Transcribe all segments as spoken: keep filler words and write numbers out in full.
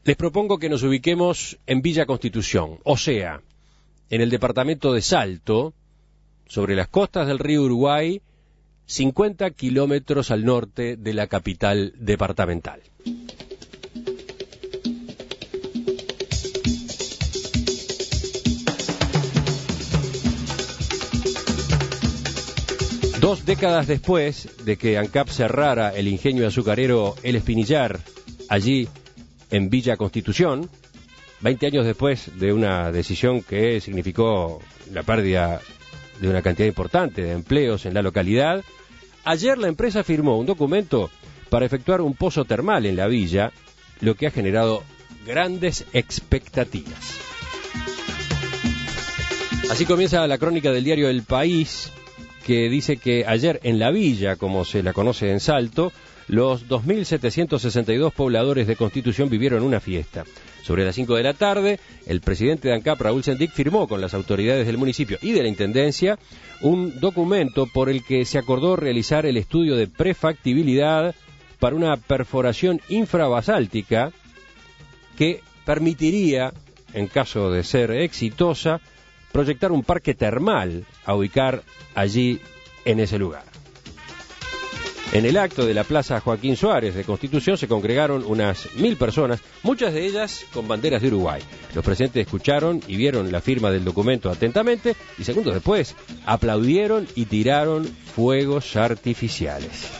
Les propongo que nos ubiquemos en Villa Constitución, o sea, en el departamento de Salto, sobre las costas del río Uruguay, cincuenta kilómetros al norte de la capital departamental. Dos décadas después de que ANCAP cerrara el ingenio azucarero El Espinillar, allí en Villa Constitución, veinte años después de una decisión que significó la pérdida de una cantidad importante de empleos en la localidad, ayer la empresa firmó un documento para efectuar un pozo termal en la villa, lo que ha generado grandes expectativas. Así comienza la crónica del diario El País, que dice que ayer en la villa, como se la conoce en Salto, los dos mil setecientos sesenta y dos pobladores de Constitución vivieron una fiesta. Sobre las cinco de la tarde, el presidente de ANCAP, Raúl Sendic, firmó con las autoridades del municipio y de la Intendencia un documento por el que se acordó realizar el estudio de prefactibilidad para una perforación infrabasáltica que permitiría, en caso de ser exitosa, proyectar un parque termal a ubicar allí en ese lugar. En el acto de la Plaza Joaquín Suárez de Constitución se congregaron unas mil personas, muchas de ellas con banderas de Uruguay. Los presentes escucharon y vieron la firma del documento atentamente y segundos después aplaudieron y tiraron fuegos artificiales.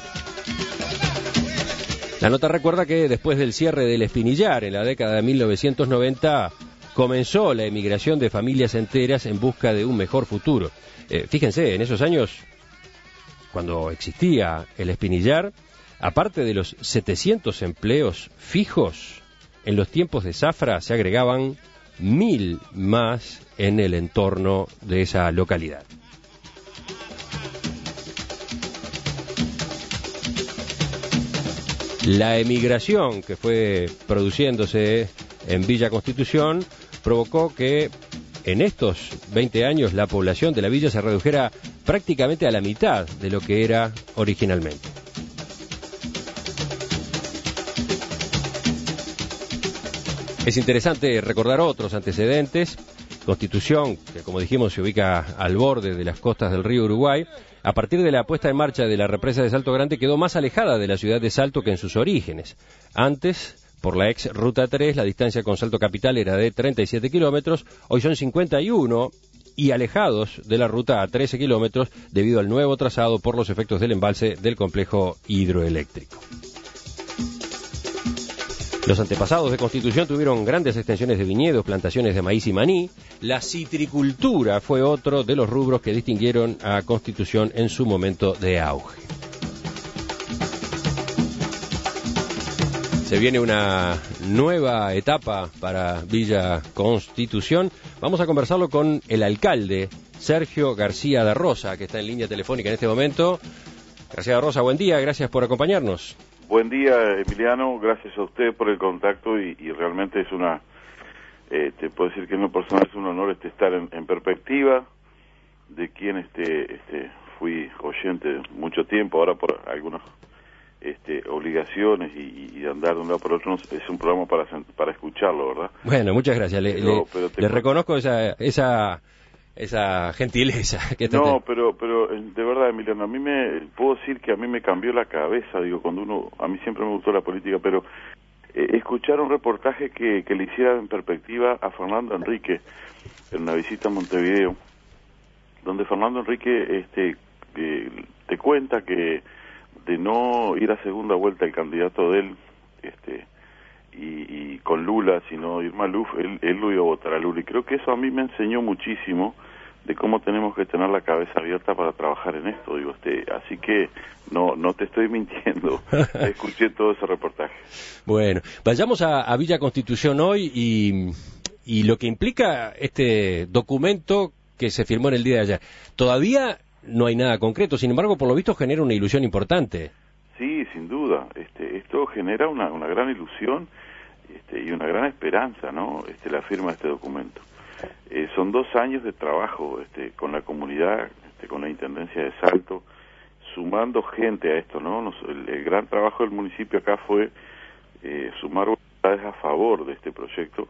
La nota recuerda que después del cierre del Espinillar en la década de mil novecientos noventa comenzó la emigración de familias enteras en busca de un mejor futuro. Eh, fíjense, en esos años, cuando existía el Espinillar, aparte de los setecientos empleos fijos, en los tiempos de zafra se agregaban mil más en el entorno de esa localidad. La emigración que fue produciéndose en Villa Constitución provocó que en estos veinte años la población de la villa se redujera prácticamente a la mitad de lo que era originalmente. Es interesante recordar otros antecedentes. Constitución, que como dijimos se ubica al borde de las costas del río Uruguay, a partir de la puesta en marcha de la represa de Salto Grande quedó más alejada de la ciudad de Salto que en sus orígenes. Antes, por la ex Ruta tres, la distancia con Salto Capital era de treinta y siete kilómetros, hoy son cincuenta y uno, y alejados de la ruta a trece kilómetros debido al nuevo trazado por los efectos del embalse del complejo hidroeléctrico. Los antepasados de Constitución tuvieron grandes extensiones de viñedos, plantaciones de maíz y maní. La citricultura fue otro de los rubros que distinguieron a Constitución en su momento de auge. Se viene una nueva etapa para Villa Constitución. Vamos a conversarlo con el alcalde, Sergio García de Rosa, que está en línea telefónica en este momento. García de Rosa, buen día, gracias por acompañarnos. Buen día, Emiliano, gracias a usted por el contacto y, y realmente es una, eh, te puedo decir que en lo personal es un honor este, estar en, en perspectiva de quien este, este, fui oyente mucho tiempo, ahora por algunas Este, obligaciones y, y andar de un lado por otro, es un programa para para escucharlo, ¿verdad? Bueno, muchas gracias. Le, pero, le, pero le reconozco esa esa esa gentileza que te No, te... pero pero de verdad, Emiliano, a mí me puedo decir que a mí me cambió la cabeza, digo, cuando uno, a mí siempre me gustó la política, pero eh, escuchar un reportaje que, que le hiciera en perspectiva a Fernando Enrique en una visita a Montevideo, donde Fernando Enrique este eh, te cuenta que de no ir a segunda vuelta el candidato de él, este, y, y con Lula, sino Irma Luf, él, él lo iba a votar a Lula, y creo que eso a mí me enseñó muchísimo de cómo tenemos que tener la cabeza abierta para trabajar en esto, digo, este, así que no no te estoy mintiendo, escuché todo ese reportaje. Bueno, vayamos a, a Villa Constitución hoy y, y lo que implica este documento que se firmó en el día de ayer. Todavía no hay nada concreto, sin embargo, por lo visto genera una ilusión importante. Sí, sin duda. Este, esto genera una, una gran ilusión este, y una gran esperanza, ¿no? Este, la firma de este documento. Eh, son dos años de trabajo este, con la comunidad, este, con la Intendencia de Salto, sumando gente a esto, ¿no? Nos, el, el gran trabajo del municipio acá fue eh, sumar a favor de este proyecto.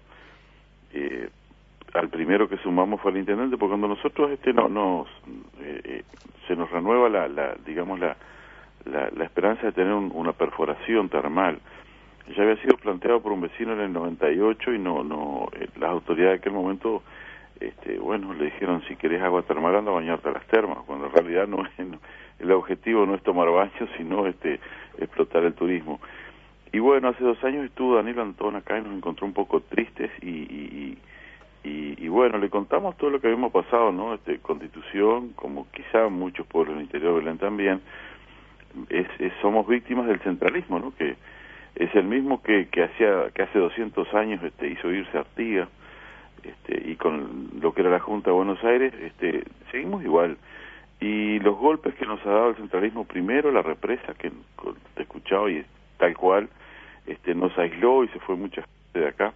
Eh, al primero que sumamos fue al intendente, porque cuando nosotros este no nos eh, se nos renueva la, la digamos la, la la esperanza de tener un, una perforación termal. Ya había sido planteado por un vecino en el noventa y ocho y no no eh, las autoridades de aquel momento este bueno le dijeron, si querés agua termal anda a bañarte a las termas, cuando en realidad no es no, el objetivo no es tomar baño, sino este explotar el turismo. Y bueno, hace dos años estuvo Daniel Antón acá y nos encontró un poco tristes y, y, y, y bueno, le contamos todo lo que habíamos pasado, ¿no? Este, Constitución, como quizá muchos pueblos del interior de Belén también, es, es, somos víctimas del centralismo, ¿no? Que es el mismo que, que, hacía, que hace doscientos años este, hizo irse a Artigas, este, y con lo que era la Junta de Buenos Aires, este, seguimos igual. Y los golpes que nos ha dado el centralismo, primero la represa, que te he escuchado y tal cual, este, nos aisló y se fue mucha gente de acá,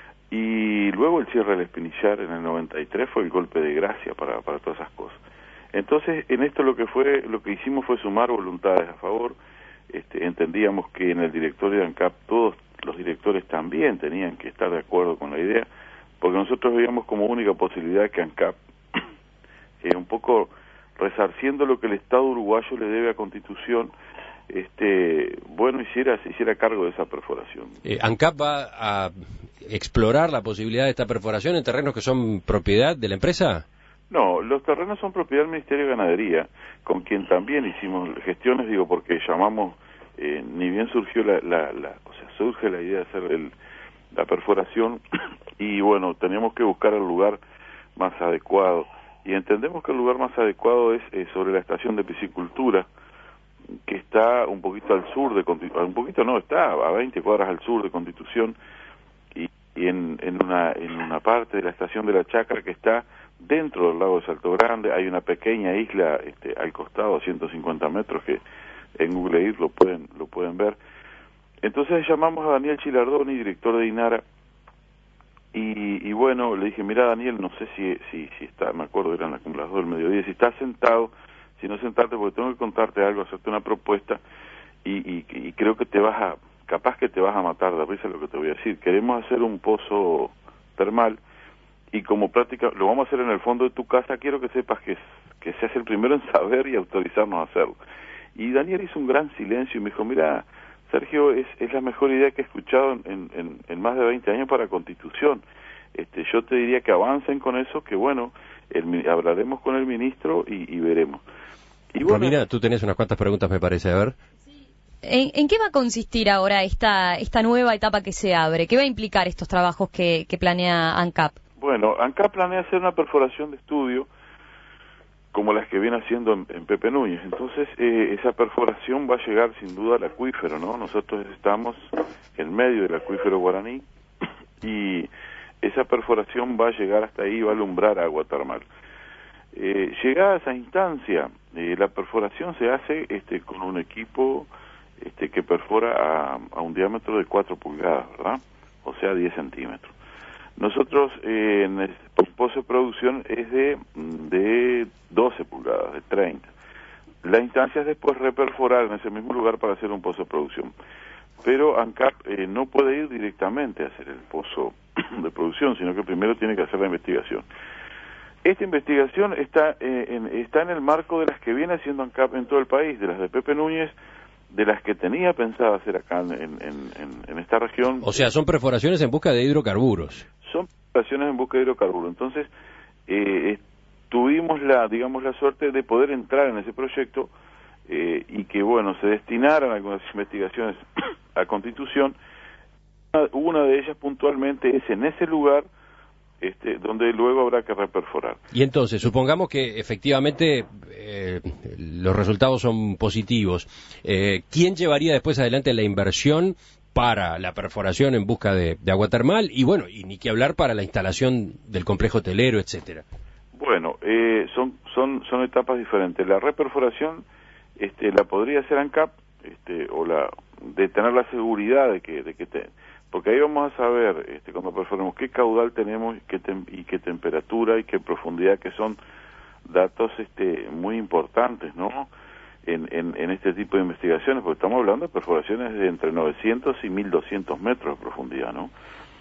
y luego el cierre del Espinillar en el noventa y tres fue el golpe de gracia para, para todas esas cosas. Entonces, en esto lo que fue, lo que hicimos fue sumar voluntades a favor. Este, entendíamos que en el directorio de ANCAP todos los directores también tenían que estar de acuerdo con la idea, porque nosotros veíamos como única posibilidad que ANCAP, eh, un poco resarciendo lo que el Estado uruguayo le debe a Constitución, este bueno hiciera se hiciera cargo de esa perforación. Eh, ANCAP va a explorar la posibilidad de esta perforación en terrenos que son propiedad de la empresa. No, los terrenos son propiedad del Ministerio de Ganadería, con quien también hicimos gestiones, digo, porque llamamos, eh, ni bien surgió la, la, la, o sea, surge la idea de hacer el, la perforación, y bueno, teníamos que buscar el lugar más adecuado, y entendemos que el lugar más adecuado es eh, sobre la estación de piscicultura, que está un poquito al sur de Constitución, un poquito no, está a veinte cuadras al sur de Constitución, y, y en, en una en una parte de la estación de la Chacra que está dentro del lago de Salto Grande. Hay una pequeña isla este, al costado, a ciento cincuenta metros, que en Google Earth lo pueden lo pueden ver. Entonces llamamos a Daniel Chilardoni, director de INARA, y, y bueno, le dije, mira Daniel, no sé si si si está, me acuerdo, eran como las dos del mediodía, si estás sentado, si no sentarte, porque tengo que contarte algo, hacerte una propuesta, y, y, y creo que te vas a, capaz que te vas a matar de risa lo que te voy a decir. Queremos hacer un pozo termal, y como práctica, lo vamos a hacer en el fondo de tu casa, quiero que sepas que, que seas el primero en saber y autorizarnos a hacerlo. Y Daniel hizo un gran silencio y me dijo, mira, Sergio, es, es la mejor idea que he escuchado en, en, en más de veinte años para Constitución. Este, yo te diría que avancen con eso, que bueno, el, hablaremos con el ministro y, y veremos. Y bueno, Romina, tú tenés unas cuantas preguntas, me parece, a ver. ¿En, ¿En qué va a consistir ahora esta esta nueva etapa que se abre? ¿Qué va a implicar estos trabajos que, que planea ANCAP? Bueno, ANCAP planea hacer una perforación de estudio como las que viene haciendo en, en Pepe Núñez. Entonces, eh, esa perforación va a llegar sin duda al acuífero, ¿no? Nosotros estamos en medio del acuífero guaraní y esa perforación va a llegar hasta ahí y va a alumbrar agua termal. Eh, llegada a esa instancia, eh, la perforación se hace este, con un equipo este, que perfora a, a un diámetro de cuatro pulgadas, ¿verdad? O sea, diez centímetros. Nosotros eh, en el pozo de producción es de, de doce pulgadas, de treinta. La instancia es después reperforar en ese mismo lugar para hacer un pozo de producción. Pero ANCAP eh, no puede ir directamente a hacer el pozo de producción, sino que primero tiene que hacer la investigación. Esta investigación está, eh, en, está en el marco de las que viene haciendo ANCAP en todo el país, de las de Pepe Núñez, de las que tenía pensado hacer acá en, en, en, en esta región. O sea, son perforaciones en busca de hidrocarburos. Son perforaciones en busca de hidrocarburos. Entonces, eh, tuvimos la, digamos, la suerte de poder entrar en ese proyecto eh, y que, bueno, se destinaran algunas investigaciones a Constitución. Una, una de ellas puntualmente es en ese lugar Este, donde luego habrá que reperforar. Y entonces, supongamos que efectivamente eh, los resultados son positivos. Eh, ¿Quién llevaría después adelante la inversión para la perforación en busca de, de agua termal? Y bueno, y ni que hablar para la instalación del complejo hotelero, etcétera. Bueno, eh, son, son, son etapas diferentes. La reperforación este, la podría hacer ANCAP, este, o la de tener la seguridad de que, de que te, porque ahí vamos a saber, este, cuando perforemos, qué caudal tenemos qué tem, y qué temperatura y qué profundidad, que son datos este, muy importantes, ¿no? en, en, en este tipo de investigaciones, porque estamos hablando de perforaciones de entre novecientos y mil doscientos metros de profundidad, ¿no?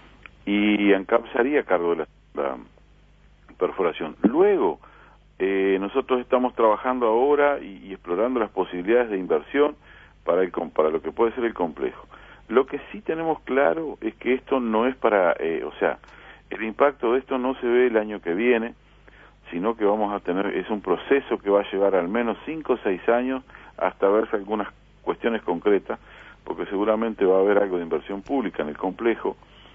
Y ANCAP se haría cargo de la, la perforación. Luego, eh, nosotros estamos trabajando ahora y, y explorando las posibilidades de inversión para, el, para lo que puede ser el complejo. Lo que sí tenemos claro es que esto no es para, eh, o sea, el impacto de esto no se ve el año que viene, sino que vamos a tener, es un proceso que va a llevar al menos cinco o seis años hasta verse algunas cuestiones concretas, porque seguramente va a haber algo de inversión pública en el complejo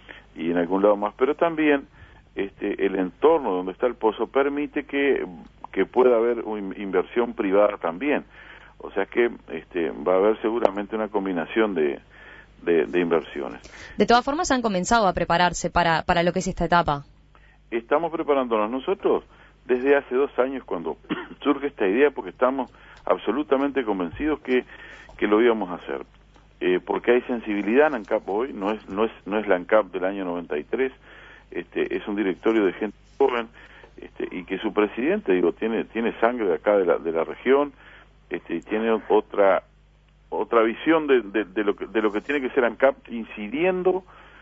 y en algún lado más, pero también este, el entorno donde está el pozo permite que, que pueda haber una inversión privada también, o sea que este, va a haber seguramente una combinación de, de, de inversiones. De todas formas han comenzado a prepararse para, para lo que es esta etapa. Estamos preparándonos nosotros desde hace dos años cuando surge esta idea, porque estamos absolutamente convencidos que, que lo íbamos a hacer. Eh, porque hay sensibilidad en ANCAP hoy, no es no es no es la ANCAP del año noventa y tres, este, es un directorio de gente joven, este, y que su presidente, digo, tiene tiene sangre de acá de la de la región, este, y tiene otra otra visión de, de, de lo que de lo que tiene que ser ANCAP, incidiendo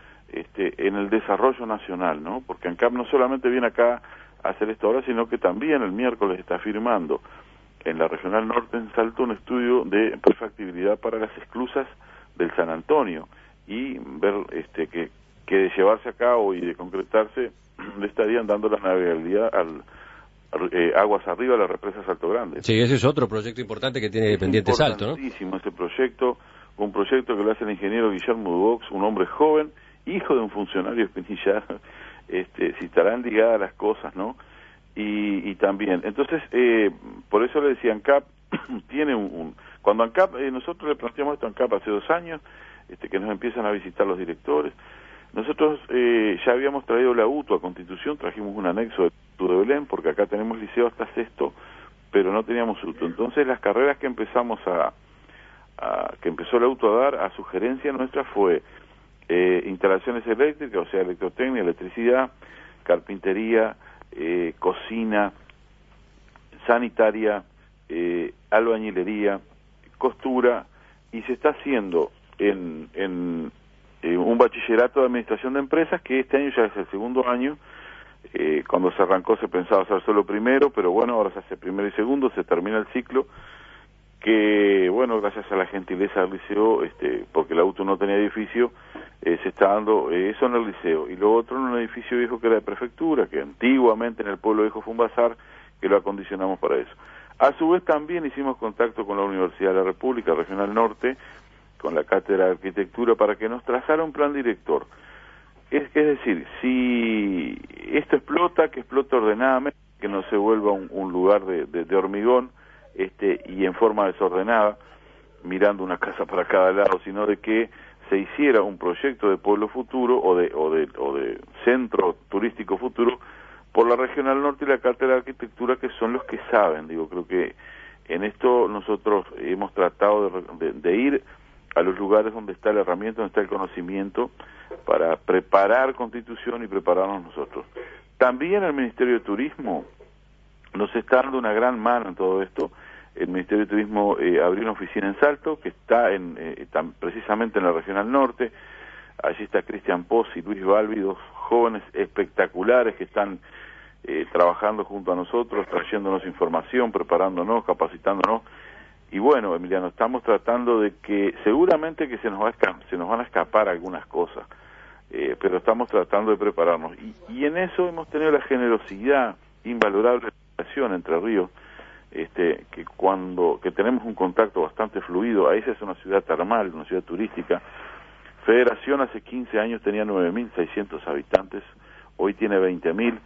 este, en el desarrollo nacional, ¿no? Porque ANCAP no solamente viene acá a hacer esto ahora, sino que también el miércoles está firmando en la Regional Norte en Salto un estudio de prefactibilidad para las esclusas del San Antonio, y ver este que, que de llevarse a cabo y de concretarse le estarían dando la navegabilidad al eh, aguas arriba a la represa Salto Grande. Sí, ese es otro proyecto importante que tiene pendiente Salto, ¿no? Es importantísimo ese proyecto, un proyecto que lo hace el ingeniero Guillermo Dubox, un hombre joven, hijo de un funcionario espinillar, este, si estarán ligadas las cosas, ¿no? Y, y también, entonces, eh, por eso le decía, ANCAP tiene un, un cuando ANCAP, eh, nosotros le planteamos esto a ANCAP hace dos años, este, que nos empiezan a visitar los directores, nosotros eh, ya habíamos traído la U T U a Constitución, trajimos un anexo de U T U de Belén, porque acá tenemos liceo hasta sexto, pero no teníamos U T U, entonces las carreras que empezamos a, a que empezó la U T U a dar, a sugerencia nuestra fue eh, instalaciones eléctricas, o sea, electrotecnia, electricidad, carpintería, eh, cocina, sanitaria, eh, albañilería, costura, y se está haciendo en, en eh, un bachillerato de administración de empresas, que este año ya es el segundo año. Eh, cuando se arrancó se pensaba hacer solo primero, pero bueno, ahora se hace primero y segundo, se termina el ciclo, que bueno, gracias a la gentileza del liceo, este, porque la U T U no tenía edificio, eh, se está dando eh, eso en el liceo, y lo otro en un edificio viejo que era de prefectura, que antiguamente en el pueblo viejo fue un bazar, que lo acondicionamos para eso. A su vez también hicimos contacto con la Universidad de la República Regional Norte, con la Cátedra de Arquitectura, para que nos trazara un plan director. Es, es decir, si esto explota, que explote ordenadamente, que no se vuelva un, un lugar de, de, de hormigón, este, y en forma desordenada, mirando una casa para cada lado, sino de que se hiciera un proyecto de pueblo futuro o de, o de, o de centro turístico futuro por la Regional Norte y la Cátedra de Arquitectura, que son los que saben. Digo, creo que en esto nosotros hemos tratado de, de, de ir a los lugares donde está la herramienta, donde está el conocimiento, para preparar Constitución y prepararnos nosotros. También el Ministerio de Turismo nos está dando una gran mano en todo esto. El Ministerio de Turismo eh, abrió una oficina en Salto, que está en eh, tan, precisamente en la Regional Norte. Allí está Cristian Poz y Luis Balbi, dos jóvenes espectaculares que están eh, trabajando junto a nosotros, trayéndonos información, preparándonos, capacitándonos. Y bueno, Emiliano, estamos tratando de que seguramente que se nos va a esca- se nos van a escapar algunas cosas, eh, pero estamos tratando de prepararnos. Y, y en eso hemos tenido la generosidad invalorable de la Federación Entre Ríos, este, que cuando que tenemos un contacto bastante fluido. Ahí es una ciudad termal, una ciudad turística. Federación hace quince años tenía nueve mil seiscientos habitantes, hoy tiene veinte mil.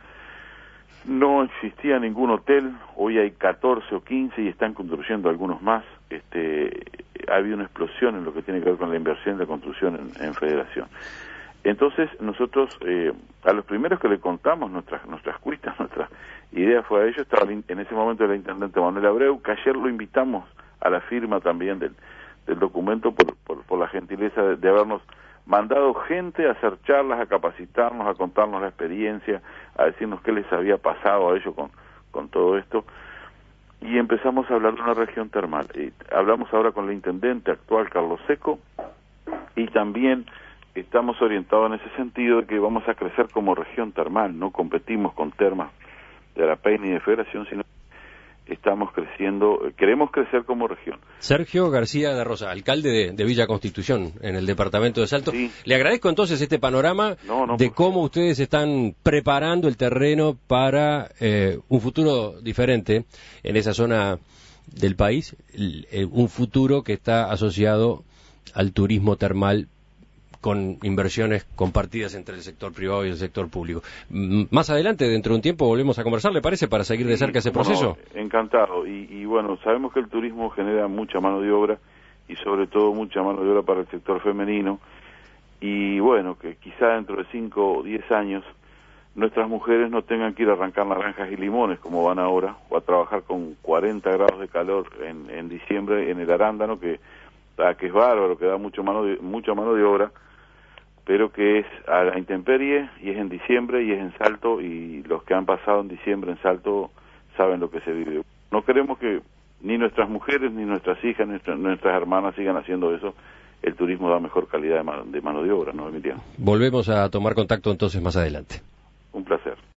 No existía ningún hotel, hoy hay catorce o quince y están construyendo algunos más. Este, ha habido una explosión en lo que tiene que ver con la inversión de construcción en, en Federación. Entonces nosotros, eh, a los primeros que le contamos nuestras nuestras cuitas, nuestra idea fue a ellos, estaba en ese momento el intendente Manuel Abreu, que ayer lo invitamos a la firma también del, del documento por, por, por la gentileza de, de habernos mandado gente a hacer charlas, a capacitarnos, a contarnos la experiencia, a decirnos qué les había pasado a ellos con, con todo esto. y empezamos a hablar de una región termal. Eh, hablamos ahora con el intendente actual, Carlos Seco, y también estamos orientados en ese sentido de que vamos a crecer como región termal, no competimos con termas de Arapey ni de Federación, sino estamos creciendo, queremos crecer como región. Sergio García de Rosa, alcalde de, de Villa Constitución, en el departamento de Salto. Sí. Le agradezco entonces este panorama no, no, de cómo ustedes están preparando el terreno para eh, un futuro diferente en esa zona del país, eh, un futuro que está asociado al turismo termal con inversiones compartidas entre el sector privado y el sector público. Más adelante, dentro de un tiempo, volvemos a conversar, ¿le parece? Para seguir de cerca ese proceso. No, encantado. Y, y bueno, sabemos que el turismo genera mucha mano de obra y sobre todo mucha mano de obra para el sector femenino. Y bueno, que quizá dentro de cinco o diez años nuestras mujeres no tengan que ir a arrancar naranjas y limones como van ahora, o a trabajar con cuarenta grados de calor en, en diciembre en el arándano, que, que es bárbaro, que da mucho mano de, mucha mano de obra, pero que es a la intemperie y es en diciembre y es en Salto, y los que han pasado en diciembre en Salto saben lo que se vive. No queremos que ni nuestras mujeres, ni nuestras hijas, ni nuestras, nuestras hermanas sigan haciendo eso. El turismo da mejor calidad de mano de, mano de obra, ¿no, Emiliano? Volvemos a tomar contacto entonces más adelante. Un placer.